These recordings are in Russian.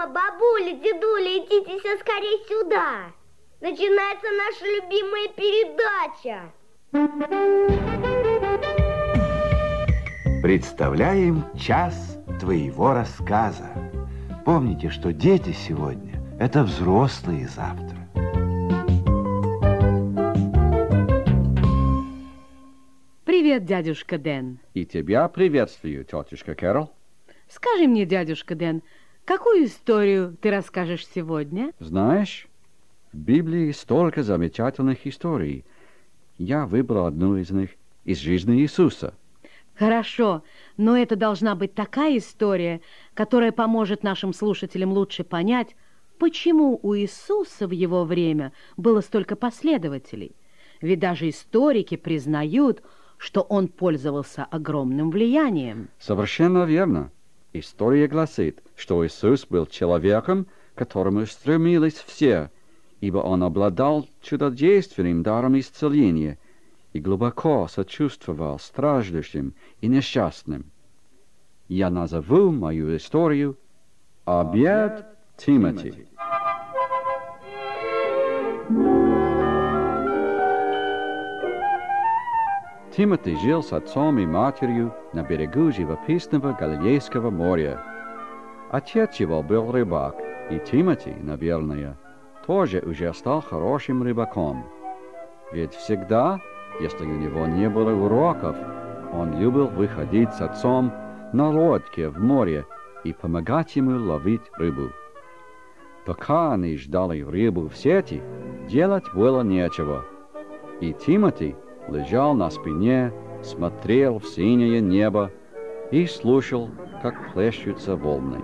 Мама, бабуля, дедуля, идите все скорее сюда. Начинается наша любимая передача. Представляем час твоего рассказа. Помните, что дети сегодня – это взрослые завтра. Привет, дядюшка Дэн. И тебя приветствую, тетушка Кэрол. Скажи мне, дядюшка Дэн, какую историю ты расскажешь сегодня? Знаешь, в Библии столько замечательных историй. Я выбрал одну из них из жизни Иисуса. Хорошо, но это должна быть такая история, которая поможет нашим слушателям лучше понять, почему у Иисуса в его время было столько последователей. Ведь даже историки признают, что он пользовался огромным влиянием. Совершенно верно. История гласит, что Иисус был человеком, к которому стремились все, ибо он обладал чудодейственным даром исцеления и глубоко сочувствовал страждущим и несчастным. Я назову мою историю «Обед Тимоти». Тимоти жил с отцом и матерью на берегу живописного Галилейского моря. Отец его был рыбак, и Тимоти, наверное, тоже уже стал хорошим рыбаком. Ведь всегда, если у него не было уроков, он любил выходить с отцом на лодке в море и помогать ему ловить рыбу. Пока они ждали рыбу в сети, делать было нечего, и Тимоти лежал на спине, смотрел в синее небо и слушал, как плещутся волны.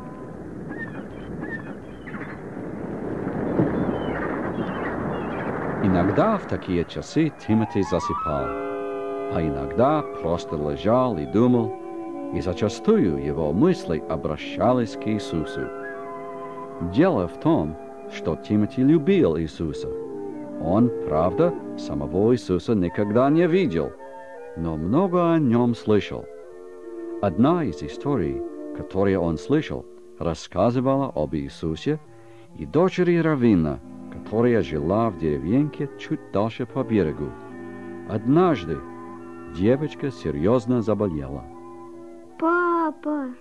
Иногда в такие часы Тимоти засыпал, а иногда просто лежал и думал, и зачастую его мысли обращались к Иисусу. Дело в том, что Тимоти любил Иисуса. Он, правда, самого Иисуса никогда не видел, но много о нем слышал. Одна из историй, которые он слышал, рассказывала об Иисусе и дочери раввина, которая жила в деревеньке чуть дальше по берегу. Однажды девочка серьезно заболела. Папа,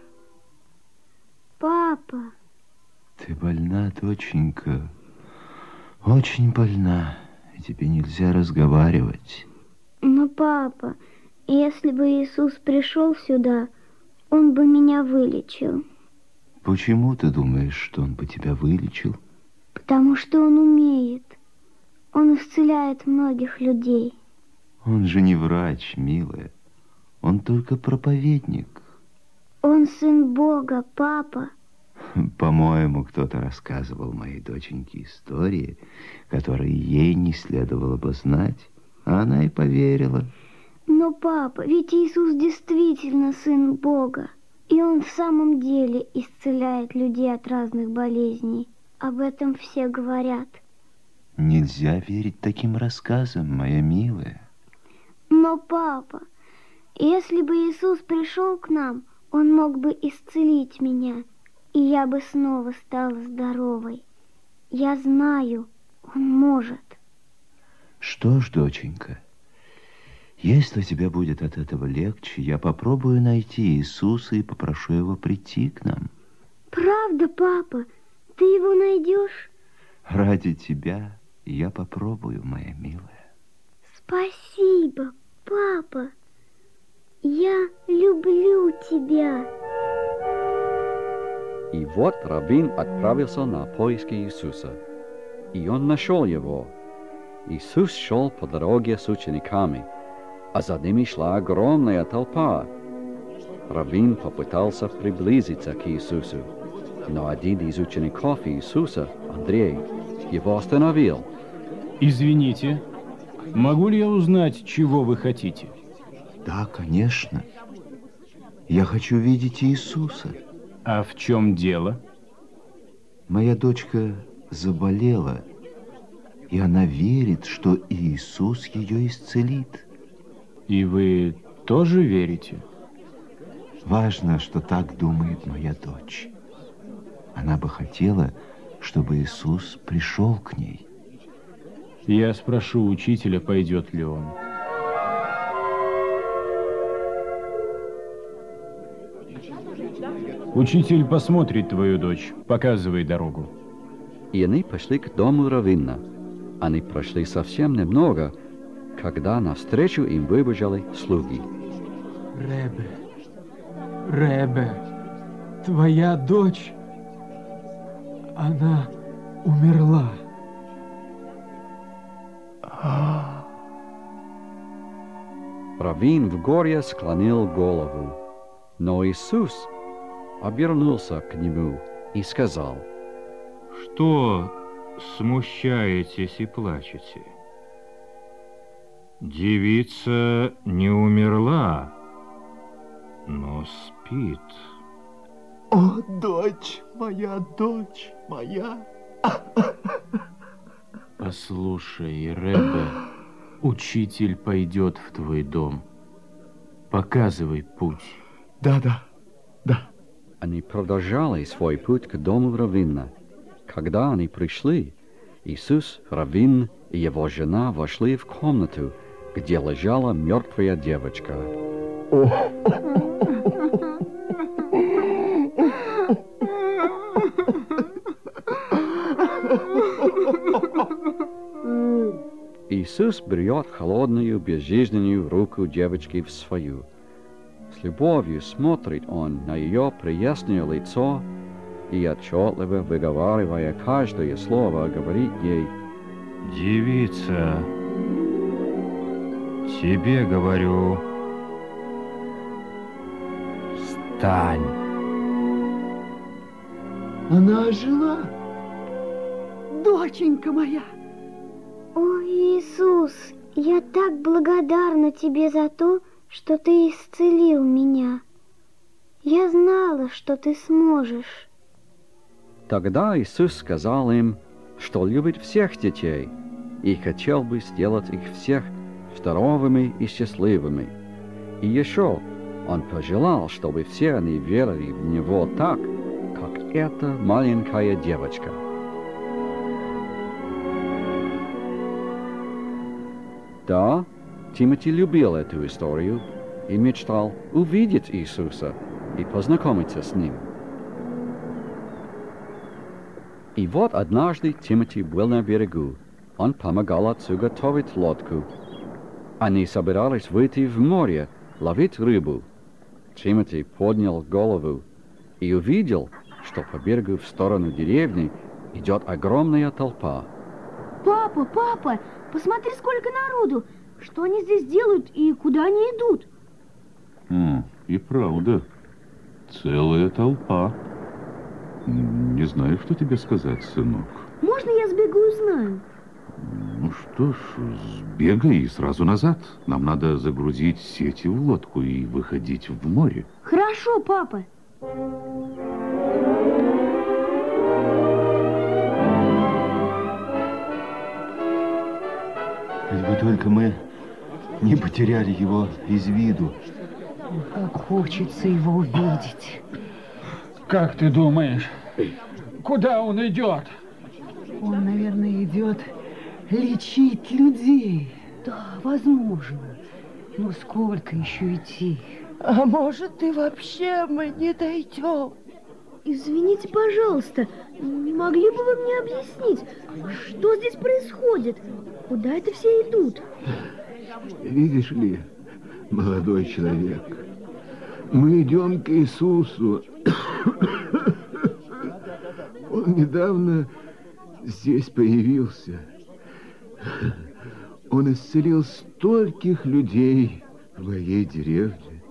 папа. Ты больна, доченька. Очень больна, и тебе нельзя разговаривать. Но, папа, если бы Иисус пришел сюда, он бы меня вылечил. Почему ты думаешь, что он бы тебя вылечил? Потому что он умеет. Он исцеляет многих людей. Он же не врач, милая. Он только проповедник. Он сын Бога, папа. По-моему, кто-то рассказывал моей доченьке истории, которые ей не следовало бы знать, а она и поверила. Но, папа, ведь Иисус действительно сын Бога, и он в самом деле исцеляет людей от разных болезней. Об этом все говорят. Нельзя верить таким рассказам, моя милая. Но, папа, если бы Иисус пришел к нам, он мог бы исцелить меня, и я бы снова стала здоровой. Я знаю, он может. Что ж, доченька, если тебе будет от этого легче, я попробую найти Иисуса и попрошу его прийти к нам. Правда, папа? Ты его найдешь? Ради тебя я попробую, моя милая. Спасибо, папа. Я люблю тебя. И вот раввин отправился на поиски Иисуса, и он нашел его. Иисус шел по дороге с учениками, а за ними шла огромная толпа. Раввин попытался приблизиться к Иисусу, но один из учеников Иисуса, Андрей, его остановил. Извините, могу ли я узнать, чего вы хотите? Да, конечно. Я хочу видеть Иисуса. А в чем дело? Моя дочка заболела, и она верит, что Иисус ее исцелит. И вы тоже верите? Важно, что так думает моя дочь. Она бы хотела, чтобы Иисус пришел к ней. Я спрошу учителя, пойдет ли он. Учитель посмотрит твою дочь, показывай дорогу. И они пошли к дому раввина. Они прошли совсем немного, когда навстречу им выбежали слуги. Ребе, твоя дочь, она умерла. Раввин в горе склонил голову, но Иисус обернулся к нему и сказал: Что смущаетесь и плачете? Девица не умерла, но спит. О, дочь моя! Послушай, Ребе, учитель пойдет в твой дом. Показывай путь. Да. Они продолжали свой путь к дому раввина. Когда они пришли, Иисус, раввин и его жена вошли в комнату, где лежала мертвая девочка. Иисус берет холодную, безжизненную руку девочки в свою. С любовью смотрит он на ее прелестное лицо и, отчетливо выговаривая каждое слово, говорит ей: Девица, тебе говорю, встань. Она ожила. Доченька моя. О, Иисус, я так благодарна тебе за то, что ты исцелил меня. Я знала, что ты сможешь. Тогда Иисус сказал им, что любит всех детей и хотел бы сделать их всех здоровыми и счастливыми. И еще он пожелал, чтобы все они верили в Него так, как эта маленькая девочка. Да, Тимоти любил эту историю и мечтал увидеть Иисуса и познакомиться с Ним. И вот однажды Тимоти был на берегу. Он помогал отцу готовить лодку. Они собирались выйти в море, ловить рыбу. Тимоти поднял голову и увидел, что по берегу в сторону деревни идет огромная толпа. Папа, посмотри, сколько народу! Что они здесь делают и куда они идут? И правда, целая толпа. Не знаю, что тебе сказать, сынок. Можно я сбегу и узнаю? Ну что ж, сбегай и сразу назад. Нам надо загрузить сети в лодку и выходить в море. Хорошо, папа. Хоть бы только мы не потеряли его из виду. Как хочется его увидеть. Как ты думаешь, куда он идет? Он, наверное, идет лечить людей. Да, возможно. Но сколько еще идти? А может, и вообще мы не дойдем? Извините, пожалуйста, не могли бы вы мне объяснить, что здесь происходит? Куда это все идут? Видишь ли, молодой человек, мы идем к Иисусу. Он недавно здесь появился. Он исцелил стольких людей в моей деревне.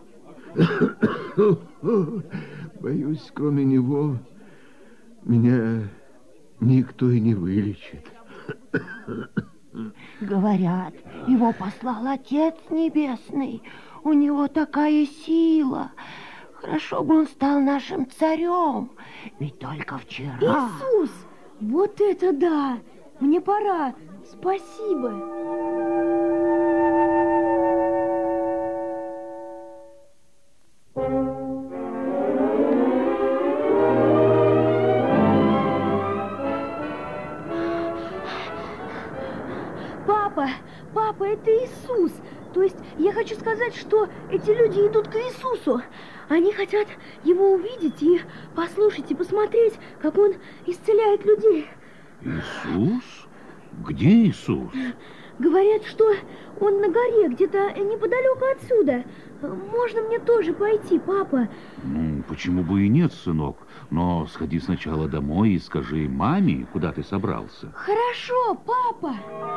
Боюсь, кроме него меня никто и не вылечит. Говорят, его послал Отец Небесный. У него такая сила. Хорошо бы он стал нашим царем. Ведь только вчера... Иисус! Вот это да! Мне пора. Спасибо. Иисус. То есть я хочу сказать, что эти люди идут к Иисусу. Они хотят его увидеть и послушать, и посмотреть, как он исцеляет людей. Иисус? Где Иисус? Говорят, что он на горе, где-то неподалеку отсюда. Можно мне тоже пойти, папа? Ну, почему бы и нет, сынок? Но сходи сначала домой и скажи маме, куда ты собрался. Хорошо, папа.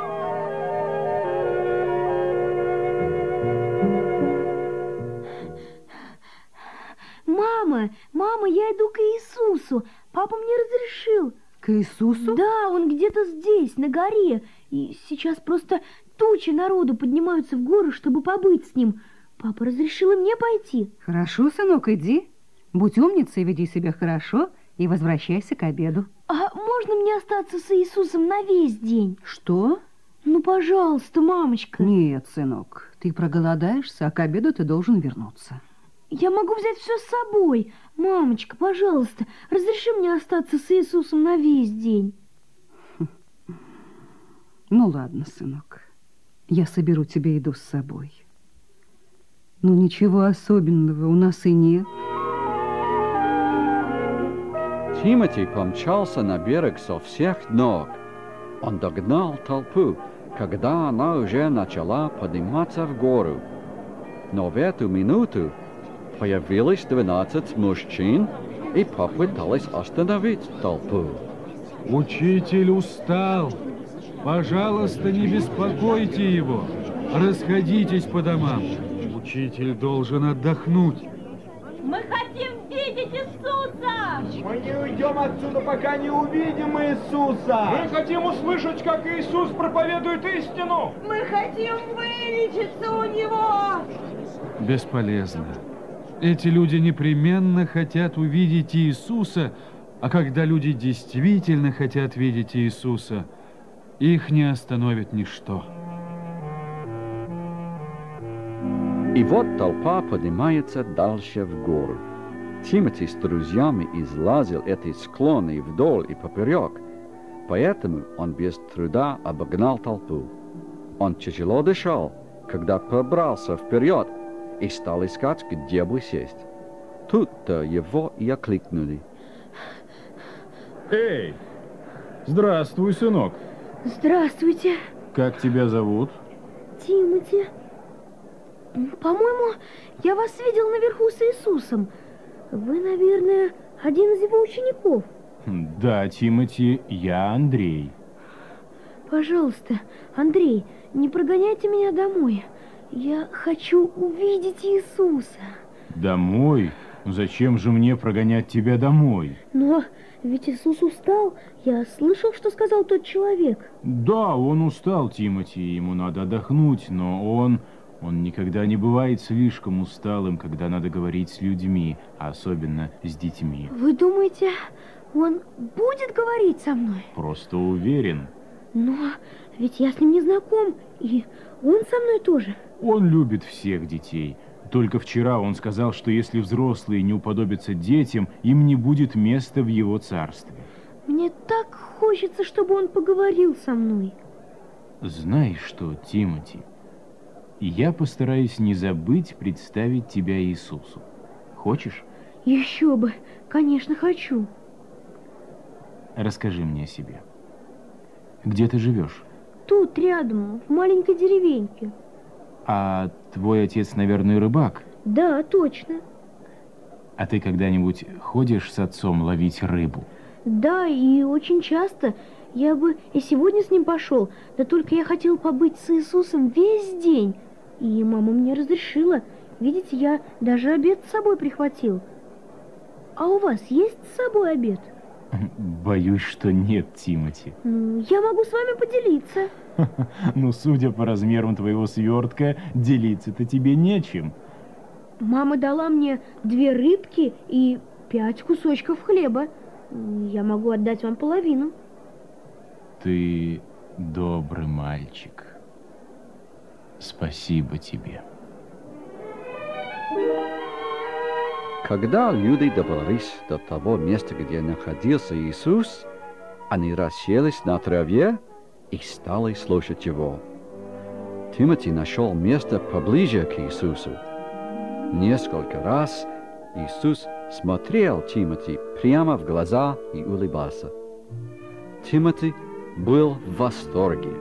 Мама, я иду к Иисусу. Папа мне разрешил. К Иисусу? Да, он где-то здесь, на горе. И сейчас просто тучи народу поднимаются в гору, чтобы побыть с ним. Папа разрешил и мне пойти. Хорошо, сынок, иди. Будь умницей, веди себя хорошо и возвращайся к обеду. А можно мне остаться с Иисусом на весь день? Что? Ну, пожалуйста, мамочка. Нет, сынок, ты проголодаешься, а к обеду ты должен вернуться. Я могу взять все с собой. Мамочка, пожалуйста, разреши мне остаться с Иисусом на весь день. Ну, ладно, сынок, я соберу тебе еду с собой. Ну, ничего особенного у нас и нет. Тимоти помчался на берег со всех ног. Он догнал толпу, когда она уже начала подниматься в гору. Но в эту минуту появилось 12 мужчин и попытались остановить толпу. Учитель устал. Пожалуйста, не беспокойте его. Расходитесь по домам. Учитель должен отдохнуть. Мы хотим видеть Иисуса! Мы не уйдем отсюда, пока не увидим Иисуса! Мы хотим услышать, как Иисус проповедует истину! Мы хотим вылечиться у Него! Бесполезно. Эти люди непременно хотят увидеть Иисуса, а когда люди действительно хотят видеть Иисуса, их не остановит ничто. И вот толпа поднимается дальше в гору. Тимоти с друзьями излазил эти склоны вдоль и поперек, поэтому он без труда обогнал толпу. Он тяжело дышал, когда пробрался вперед и стал искать, где бы сесть. Тут-то его и окликнули. Эй, здравствуй, сынок. Здравствуйте. Как тебя зовут? Тимоти. По-моему, я вас видел наверху с Иисусом. Вы, наверное, один из его учеников. Да, Тимоти, я Андрей. Пожалуйста, Андрей, не прогоняйте меня домой. Я хочу увидеть Иисуса. Домой? Зачем же мне прогонять тебя домой? Но ведь Иисус устал. Я слышал, что сказал тот человек. Да, он устал, Тимоти, ему надо отдохнуть, но он никогда не бывает слишком усталым, когда надо говорить с людьми, а особенно с детьми. Вы думаете, он будет говорить со мной? Просто уверен. Но ведь я с ним не знаком, и он со мной тоже. Он любит всех детей. Только вчера он сказал, что если взрослые не уподобятся детям, им не будет места в его царстве. Мне так хочется, чтобы он поговорил со мной. Знаешь что, Тимоти? Я постараюсь не забыть представить тебя Иисусу. Хочешь? Еще бы, конечно, хочу. Расскажи мне о себе. Где ты живешь? Тут, рядом, в маленькой деревеньке. А твой отец, наверное, рыбак? Да, точно. А ты когда-нибудь ходишь с отцом ловить рыбу? Да, и очень часто. Я бы и сегодня с ним пошел, да только я хотел побыть с Иисусом весь день. И мама мне разрешила. Видите, я даже обед с собой прихватил. А у вас есть с собой обед? Боюсь, что нет, Тимоти. Я могу с вами поделиться. Ну, судя по размерам твоего свертка, делиться-то тебе нечем. Мама дала мне 2 рыбки и 5 кусочков хлеба. Я могу отдать вам половину. Ты добрый мальчик. Спасибо тебе. Когда люди добрались до того места, где находился Иисус, они расселись на траве и стали слушать его. Тимоти нашел место поближе к Иисусу. Несколько раз Иисус смотрел Тимоти прямо в глаза и улыбался. Тимоти был в восторге.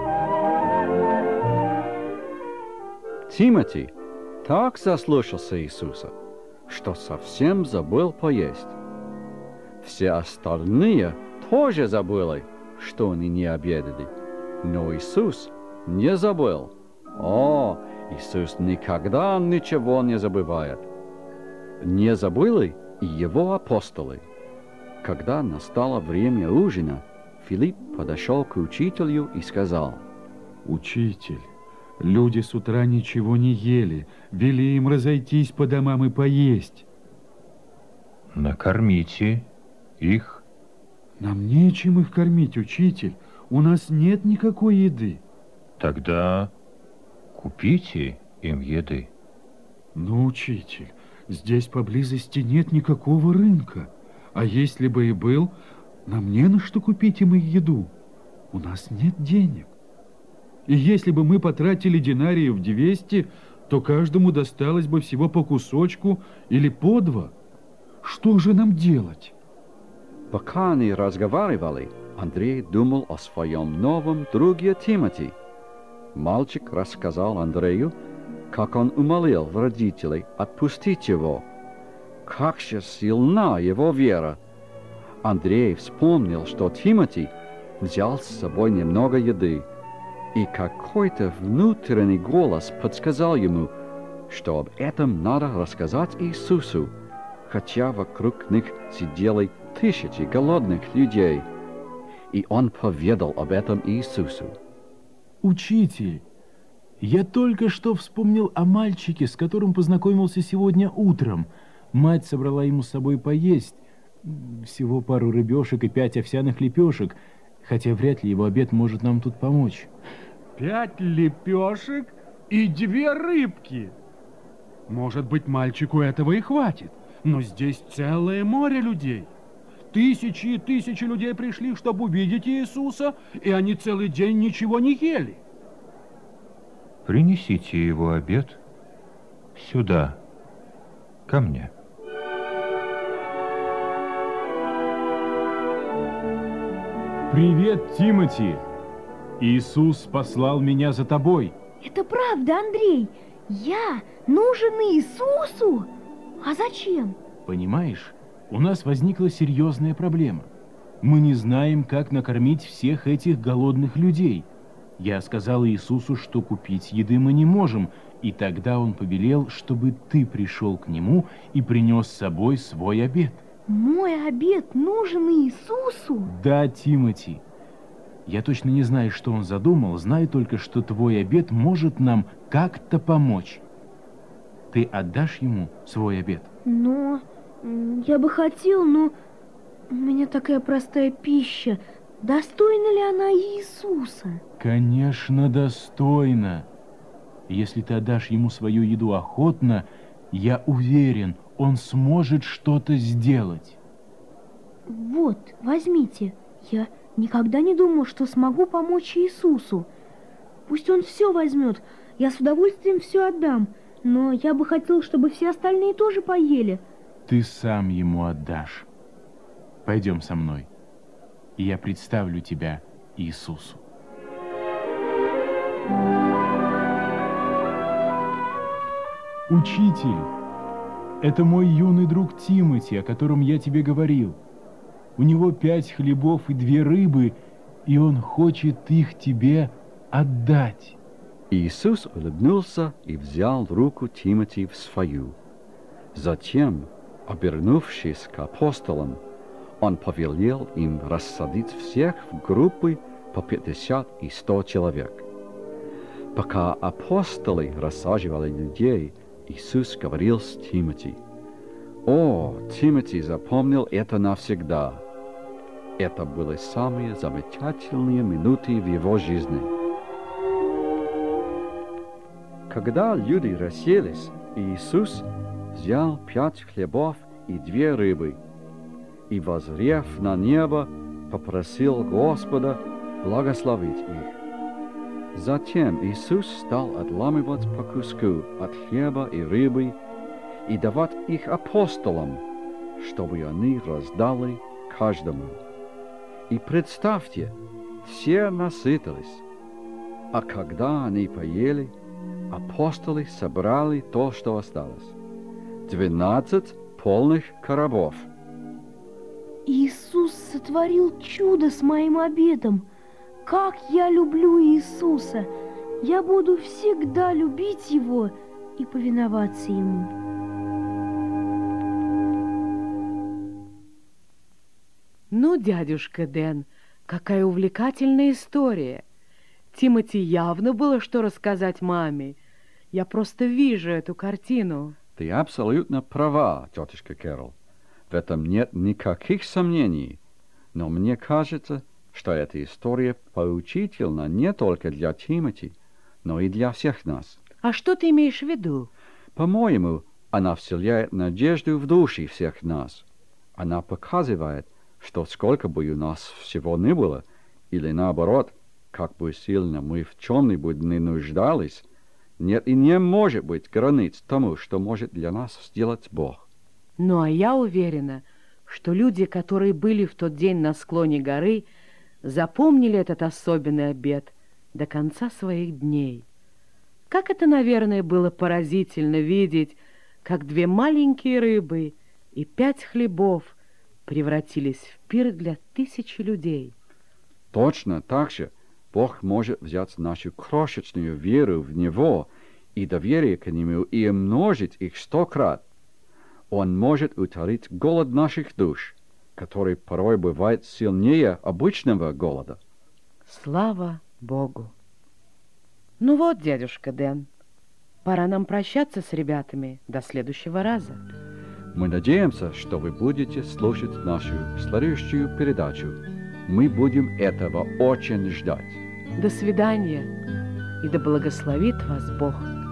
Тимоти так заслушался Иисуса, что совсем забыл поесть. Все остальные тоже забыли, что они не обедали, но Иисус не забыл. О, Иисус никогда ничего не забывает. Не забыли и его апостолы. Когда настало время ужина, Филипп подошел к учителю и сказал: «Учитель, люди с утра ничего не ели, вели им разойтись по домам и поесть». «Накормите их». «Нам нечем их кормить, учитель, у нас нет никакой еды». «Тогда купите им еды». «Ну, учитель, здесь поблизости нет никакого рынка, а если бы и был, нам не на что купить им еду, у нас нет денег. И если бы мы потратили динариев 200, то каждому досталось бы всего по кусочку или по 2. Что же нам делать?» Пока они разговаривали, Андрей думал о своем новом друге Тимоти. Мальчик рассказал Андрею, как он умолил родителей отпустить его. Как же сильна его вера! Андрей вспомнил, что Тимоти взял с собой немного еды, и какой-то внутренний голос подсказал ему, что об этом надо рассказать Иисусу, хотя вокруг них сидели тысячи голодных людей. И он поведал об этом Иисусу. «Учитель, я только что вспомнил о мальчике, с которым познакомился сегодня утром. Мать собрала ему с собой поесть. Всего пару рыбешек и 5 овсяных лепешек, хотя вряд ли его обед может нам тут помочь». 5 лепешек и 2 рыбки. Может быть, мальчику этого и хватит, но здесь целое море людей. Тысячи и тысячи людей пришли, чтобы увидеть Иисуса, и они целый день ничего не ели. Принесите его обед сюда, ко мне. «Привет, Тимоти! Иисус послал меня за тобой». Это правда, Андрей. Я нужен Иисусу? А зачем? Понимаешь, у нас возникла серьезная проблема. Мы не знаем, как накормить всех этих голодных людей. Я сказал Иисусу, что купить еды мы не можем, и тогда он повелел, чтобы ты пришел к нему и принес с собой свой обед. Мой обед нужен Иисусу? Да, Тимоти. Я точно не знаю, что он задумал, знаю только, что твой обед может нам как-то помочь. Ты отдашь ему свой обед? Но я бы хотел, но у меня такая простая пища. Достойна ли она Иисуса? Конечно, достойна. Если ты отдашь ему свою еду охотно, я уверен, он сможет что-то сделать. Вот, возьмите. Я никогда не думал, что смогу помочь Иисусу. Пусть он все возьмет, я с удовольствием все отдам, но я бы хотел, чтобы все остальные тоже поели. Ты сам ему отдашь. Пойдем со мной, и я представлю тебя Иисусу. Учитель, это мой юный друг Тимоти, о котором я тебе говорил. У него 5 хлебов и 2 рыбы, и он хочет их тебе отдать. Иисус улыбнулся и взял руку Тимоти в свою. Затем, обернувшись к апостолам, он повелел им рассадить всех в группы по 50 и 100 человек. Пока апостолы рассаживали людей, Иисус говорил с Тимоти. О, Тимоти запомнил это навсегда. Это были самые замечательные минуты в его жизни. Когда люди расселись, Иисус взял 5 хлебов и 2 рыбы, и, воззрев на небо, попросил Господа благословить их. Затем Иисус стал отламывать по куску от хлеба и рыбы и давать их апостолам, чтобы они раздали каждому. И представьте, все насытились. А когда они поели, апостолы собрали то, что осталось. 12 полных коробов. Иисус сотворил чудо с моим обедом. Как я люблю Иисуса! Я буду всегда любить Его и повиноваться Ему. Ну, дядюшка Дэн, какая увлекательная история. Тимоти явно было что рассказать маме. Я просто вижу эту картину. Ты абсолютно права, тетушка Кэрол. В этом нет никаких сомнений. Но мне кажется, что эта история поучительна не только для Тимоти, но и для всех нас. А что ты имеешь в виду? По-моему, она вселяет надежду в души всех нас. Она показывает, что сколько бы у нас всего ни было, или наоборот, как бы сильно мы в чем-нибудь не нуждались, нет и не может быть границ тому, что может для нас сделать Бог. Ну, а я уверена, что люди, которые были в тот день на склоне горы, запомнили этот особенный обед до конца своих дней. Как это, наверное, было поразительно видеть, как 2 маленькие рыбы и 5 хлебов превратились в пир для 1000 людей. Точно так же Бог может взять нашу крошечную веру в Него и доверие к Нему и умножить их 100 крат. Он может утолить голод наших душ, который порой бывает сильнее обычного голода. Слава Богу! Ну вот, дядюшка Дэн, пора нам прощаться с ребятами до следующего раза. Мы надеемся, что вы будете слушать нашу следующую передачу. Мы будем этого очень ждать. До свидания, и да благословит вас Бог.